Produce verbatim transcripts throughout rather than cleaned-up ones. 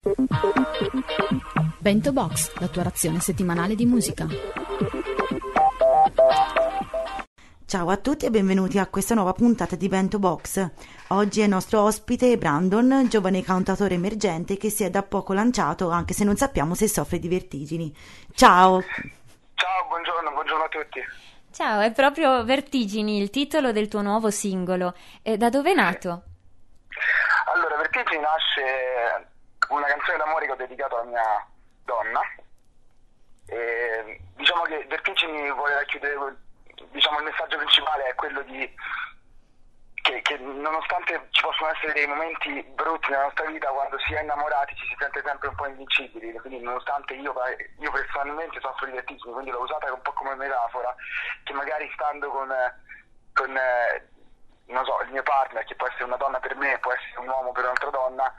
Bento Box, la tua razione settimanale di musica. Ciao a tutti e benvenuti a questa nuova puntata di Bento Box. Oggi è nostro ospite Brandon, giovane cantautore emergente che si è da poco lanciato, anche se non sappiamo se soffre di vertigini. Ciao! Ciao, buongiorno, buongiorno a tutti. Ciao, è proprio Vertigini, il titolo del tuo nuovo singolo. E da dove è nato? Allora, Vertigini nasce una canzone d'amore che ho dedicato alla mia donna. E diciamo che Vertigini vuole racchiudere, diciamo, il messaggio principale è quello di che, che nonostante ci possono essere dei momenti brutti nella nostra vita, quando si è innamorati ci si sente sempre un po' invincibili, quindi nonostante io, io personalmente soffro di vertigini, quindi l'ho usata un po' come metafora, che magari stando con, con non so, il mio partner, che può essere una donna per me, può essere un uomo per un'altra donna,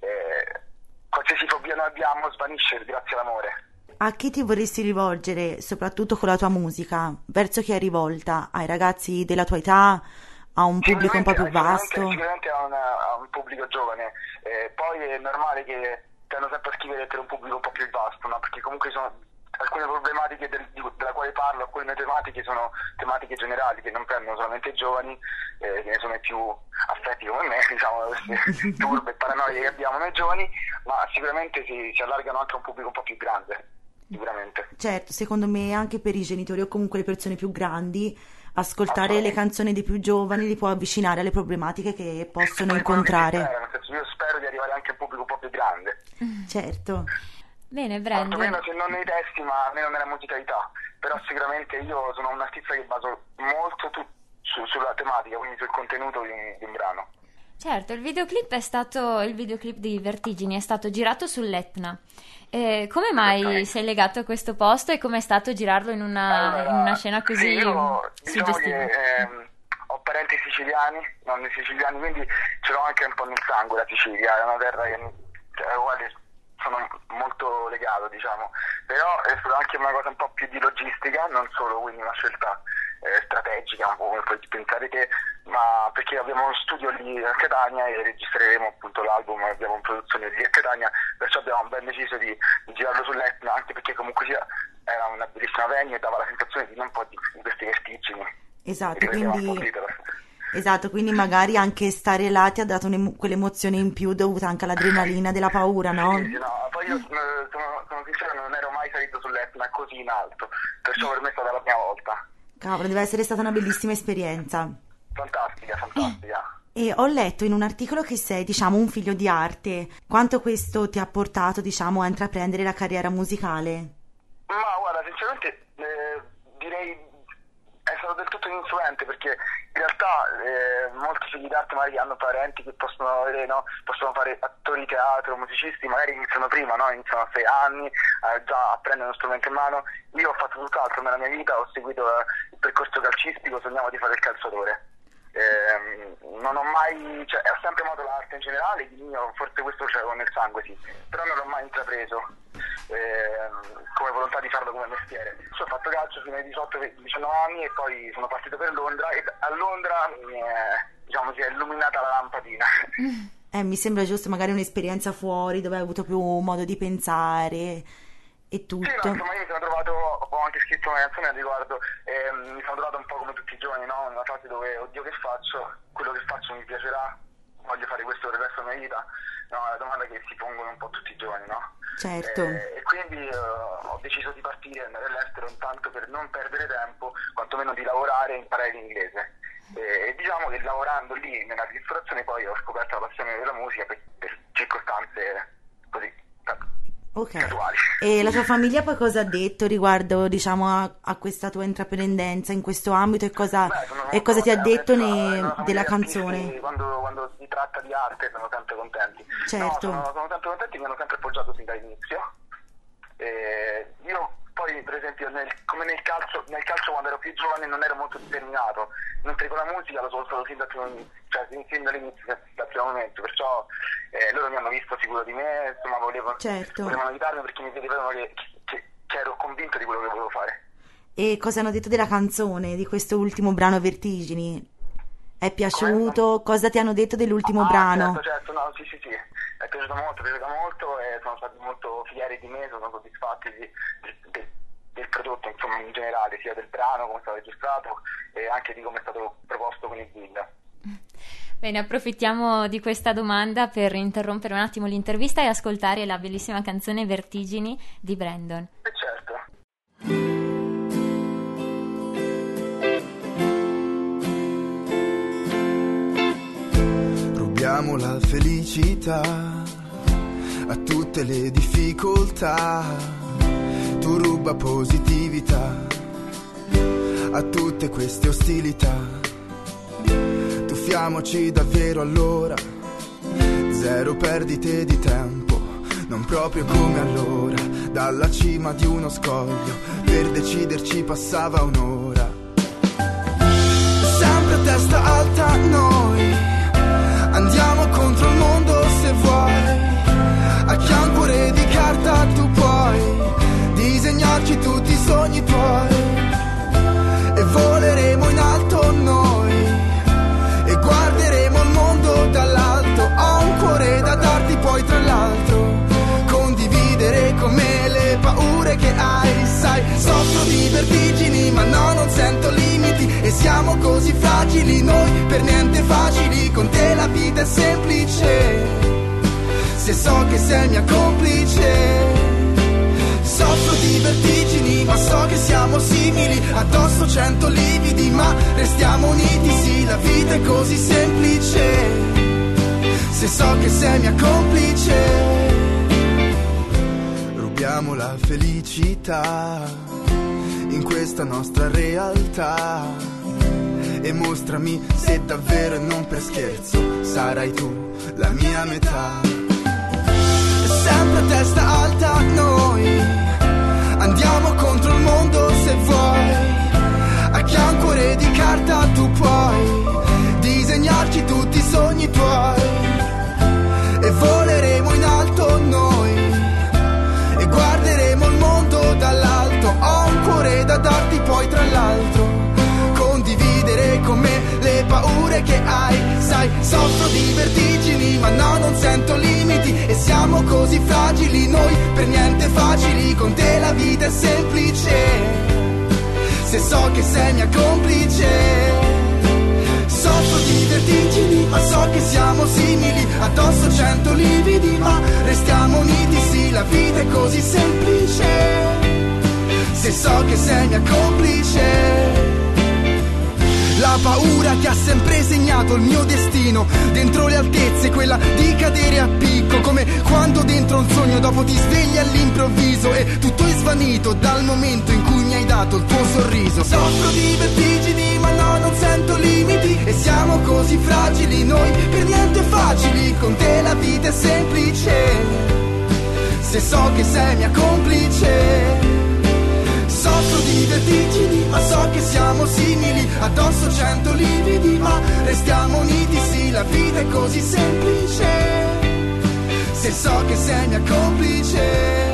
eh, qualsiasi fobia noi abbiamo svanisce grazie all'amore. A chi ti vorresti rivolgere, soprattutto con la tua musica? Verso chi è rivolta? Ai ragazzi della tua età? A un pubblico un po' più vasto? Sicuramente a, una, a un pubblico giovane. Eh, poi è normale che tendono sempre a scrivere per un pubblico un po' più vasto, no? Perché comunque sono alcune problematiche del, di, della quale parlo, alcune tematiche sono tematiche generali che non prendono solamente i giovani, eh, che ne sono i più affetti come me, diciamo, queste turbe e paranoie che abbiamo noi giovani, ma sicuramente si, si allargano anche a un pubblico un po' più grande. Sicuramente. Certo, secondo me anche per i genitori o comunque le persone più grandi, ascoltare le canzoni dei più giovani li può avvicinare alle problematiche che possono incontrare. Spero, nel senso, io spero di arrivare anche a un pubblico un po' più grande. Certo. Bene, Brandon. Quantomeno se non nei testi, ma almeno nella musicalità. Però sicuramente io sono un artista che baso molto tu, su, sulla tematica, quindi sul contenuto di un, di un brano. Certo, il videoclip è stato il videoclip di Vertigini è stato girato sull'Etna. Eh, come mai okay. sei legato a questo posto e come è stato girarlo in una, allora, in una scena così sì, io, suggestiva? Diciamo che, ehm, ho parenti siciliani, nonni siciliani, quindi ce l'ho anche un po' nel sangue la Sicilia, è una terra che, cioè, quale sono molto legato, diciamo, però è stata anche una cosa un po' più di logistica, non solo quindi una scelta eh, strategica, un po' come puoi pensare te, ma perché abbiamo uno studio lì a Catania e registreremo appunto l'album, abbiamo una produzione lì a Catania, perciò abbiamo ben deciso di, di girarlo sull'Etna, anche perché comunque sia era una bellissima venue e dava la sensazione di non po' di, di questi vertigini. Esatto, quindi esatto, quindi magari anche stare là ti ha dato quell'emozione in più dovuta anche all'adrenalina della paura, no? Sì, sì, no, poi io sono, sono sincero, non ero mai salito sull'Etna così in alto, perciò per me è stata la prima volta. Cavolo, deve essere stata una bellissima esperienza. Fantastica, fantastica. E ho letto in un articolo che sei, diciamo, un figlio di arte. Quanto questo ti ha portato, diciamo, a intraprendere la carriera musicale? Ma guarda, sinceramente eh, direi è stato del tutto ininfluente, perché in realtà eh, molti figli d'arte magari hanno parenti che possono avere, no? Possono fare attori di teatro, musicisti, magari iniziano prima, no? Iniziano a sei anni eh, già a prendere uno strumento in mano. Io ho fatto tutt'altro nella mia vita, ho seguito eh, il percorso calcistico, sognavo di fare il calciatore. Eh, non ho mai, cioè ho sempre amato l'arte in generale, di mio, forse questo ce l'avevo nel sangue, sì, però non l'ho mai intrapreso eh, come volontà di farlo come mestiere. Ho fatto calcio fino ai diciotto diciannove anni e poi sono partito per Londra e a Londra mi è, diciamo, si è illuminata la lampadina. Eh, mi sembra giusto magari un'esperienza fuori dove hai avuto più modo di pensare e tutto. Sì, no, insomma, io mi sono trovato, ho anche scritto una canzone al riguardo, e mi sono trovato un po' come tutti i giovani, no? In una fase dove, oddio, che faccio? Quello che faccio mi piacerà? Voglio fare questo per il resto della mia vita? No, è la domanda che si pongono un po' tutti i giovani, no? Certo. E, e quindi uh, ho deciso di partire e andare all'estero intanto per non perdere tempo, quantomeno di lavorare e imparare l'inglese. E, e diciamo che lavorando lì nella ristorazione poi ho scoperto la passione della musica per, per circostanze così okay. casuali. E la tua famiglia poi cosa ha detto riguardo, diciamo, a, a questa tua intraprendenza in questo ambito e cosa, Beh, e cosa ti ha detto ne, ne, della canzone? Quando, quando si tratta di arte sono sempre contenti. Certo. No, sono, sono sempre contenti, mi hanno sempre appoggiato fin dall'inizio. E io poi per esempio nel, come nel calcio, nel calcio quando ero più giovane non ero molto determinato, mentre con la musica lo sono stato fin, dal primo, cioè, fin dall'inizio, dal primo momento, perciò eh, loro mi hanno visto sicuro di me, insomma volevano, certo. volevano aiutarmi perché mi vedevano che, che, che ero convinto di quello che volevo fare. E cosa hanno detto della canzone, di questo ultimo brano Vertigini? È piaciuto? Come? Cosa ti hanno detto dell'ultimo ah, brano? Certo, certo, no, sì, sì, sì, è piaciuto molto, è piaciuto molto e stati molto fieri di me, sono soddisfatti di, di, del prodotto, insomma, in generale, sia del brano, come è stato registrato e anche di come è stato proposto con il video. Bene, approfittiamo di questa domanda per interrompere un attimo l'intervista e ascoltare la bellissima canzone Vertigini di Brandon. E certo. Rubiamo la felicità a tutte le difficoltà, tu ruba positività a tutte queste ostilità. Tuffiamoci davvero allora, zero perdite di tempo, non proprio come allora, dalla cima di uno scoglio, per deciderci passava un'ora. Sempre a testa alta noi, andiamo contro il mondo se vuoi, a chiancore di carta tu puoi disegnarci tutti i sogni tuoi, e voleremo in alto noi, e guarderemo il mondo dall'alto. Ho un cuore da darti, poi tra l'altro condividere con me le paure che hai. Sai, soffro di vertigini ma no, non sento limiti, e siamo così fragili noi, per niente facili. Con te la vita è semplice, se so che sei mia complice. Soffro di vertigini ma so che siamo simili, addosso cento lividi ma restiamo uniti. Sì, la vita è così semplice, se so che sei mia complice. Rubiamo la felicità in questa nostra realtà, e mostrami se davvero e non per scherzo sarai tu la mia metà. Sempre a testa alta noi, andiamo contro il mondo se vuoi, a chiancore di carta tu puoi disegnarci tutti i sogni tuoi, e voleremo in alto noi, e guarderemo il mondo dall'alto. Ho un cuore da darti, poi tra l'altro condividere con me le paure che hai. Sai, soffro di vertigini ma no, non sento limiti, e siamo così fragili noi, per niente facili. Con te la vita è semplice, se so che sei mia complice. Soffro di vertigini ma so che siamo simili, addosso cento lividi ma restiamo uniti. Sì, la vita è così semplice, se so che sei mia complice. La paura che ha sempre segnato il mio destino, dentro le altezze quella di cadere a picco, come quando dentro un sogno dopo ti svegli all'improvviso e tutto è svanito dal momento in cui mi hai dato il tuo sorriso. Soffro di vertigini ma no, non sento limiti, e siamo così fragili noi, per niente facili. Con te la vita è semplice, se so che sei mia complice. Soffro di vertigini ma so che siamo simili, addosso cento lividi ma restiamo uniti. Sì, la vita è così semplice, se so che sei mia complice.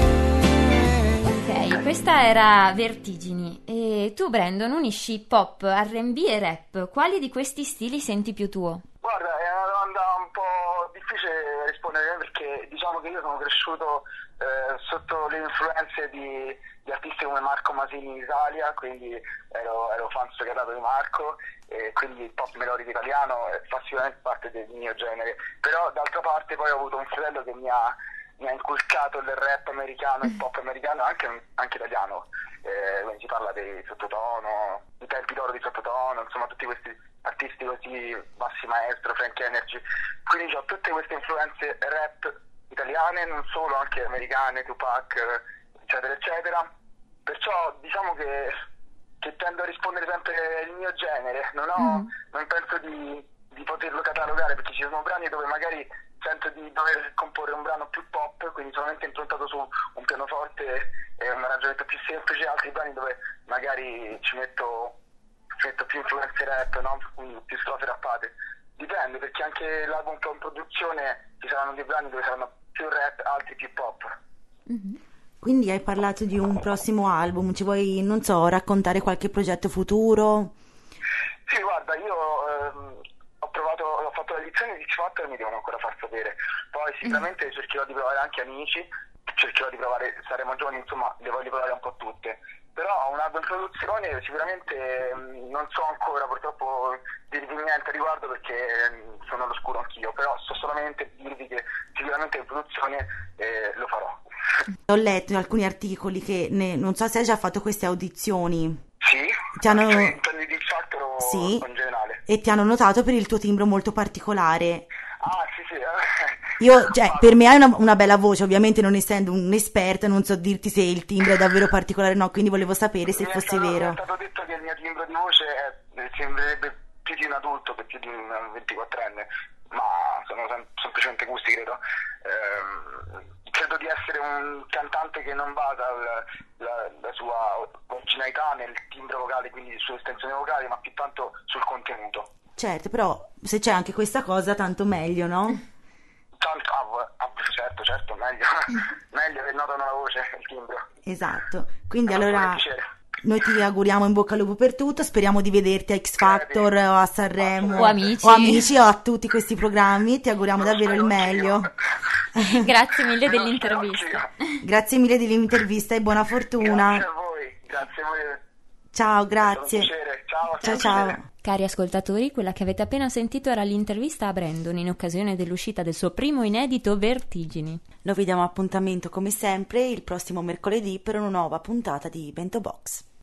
Ok, questa era Vertigini. E tu, Brandon, unisci pop, R and B e rap. Quali di questi stili senti più tuo? Guarda, è una domanda un po' difficile rispondere, perché diciamo che io sono cresciuto eh, sotto le influenze di, di artisti come Marco Masini in Italia, quindi ero, ero fan sfegatato di Marco, e quindi il pop melodico italiano fa sicuramente parte del mio genere. Però d'altra parte poi ho avuto un fratello che mi ha, mi ha inculcato il rap americano, il pop americano, anche, anche italiano, eh, quindi si parla di Sottotono, i tempi d'oro di Sottotono, insomma tutti questi artisti così, Bassi Maestro, Frank Energy, quindi ho tutte queste influenze rap italiane, non solo, anche americane, Tupac, eccetera eccetera. Perciò diciamo che, che tendo a rispondere sempre il mio genere, non ho, mm. non penso di, di poterlo catalogare, perché ci sono brani dove magari sento di dover comporre un brano più pop, quindi solamente improntato su un pianoforte e un arrangiamento più semplice, altri brani dove magari ci metto ci metto più influenze rap, no? Quindi più strofe rappate. Dipende, perché anche l'album che ho in produzione ci saranno dei brani dove saranno più rap, altri più pop. Mm-hmm. Quindi hai parlato di un prossimo album, ci vuoi, non so, raccontare qualche progetto futuro? Sì, guarda, io ehm, ho provato, ho fatto la lead edizioni di X Factor mi devono ancora far sapere. Poi sicuramente mm. cercherò di provare anche Amici, cercherò di provare Saremo Giovani, insomma le voglio provare un po' tutte. Però un'album produzione sicuramente mh, non so ancora purtroppo dirvi niente a riguardo perché mh, sono all'oscuro anch'io, però so solamente dirvi che sicuramente in produzione eh, lo farò. Ho letto in alcuni articoli che ne, non so se hai già fatto queste audizioni. Sì, ti hanno... cioè, intendi di Factor o sì, in generale? E ti hanno notato per il tuo timbro molto particolare. Ah sì sì. Io, cioè, per me hai una, una bella voce, ovviamente non essendo un'esperta non so dirti se il timbro è davvero particolare o no, quindi volevo sapere se mi fosse stato, vero. Mi è stato detto che il mio timbro di voce è, sembrerebbe più di un adulto che più di un ventiquattrenne, ma sono sem- semplicemente gusti, credo. Ehm, credo di essere un cantante che non basa la, la, la sua originalità nel timbro vocale, quindi sull'estensione vocale, ma più tanto sul contenuto. Certo, però se c'è anche questa cosa tanto meglio, no? Tanto, ah, ah, certo, certo, meglio, meglio che notano la voce, il timbro. Esatto, quindi No, allora noi ti auguriamo in bocca al lupo per tutto, speriamo di vederti a X Factor o a Sanremo o Amici. o Amici o a tutti questi programmi, ti auguriamo davvero il meglio. Grazie mille dell'intervista. Grazie mille dell'intervista e buona fortuna. Grazie a voi, grazie a voi. Ciao, grazie. Ciao, ciao, ciao. Cari ascoltatori, quella che avete appena sentito era l'intervista a Brandon in occasione dell'uscita del suo primo inedito Vertigini. Lo vediamo appuntamento come sempre il prossimo mercoledì per una nuova puntata di Bento Box.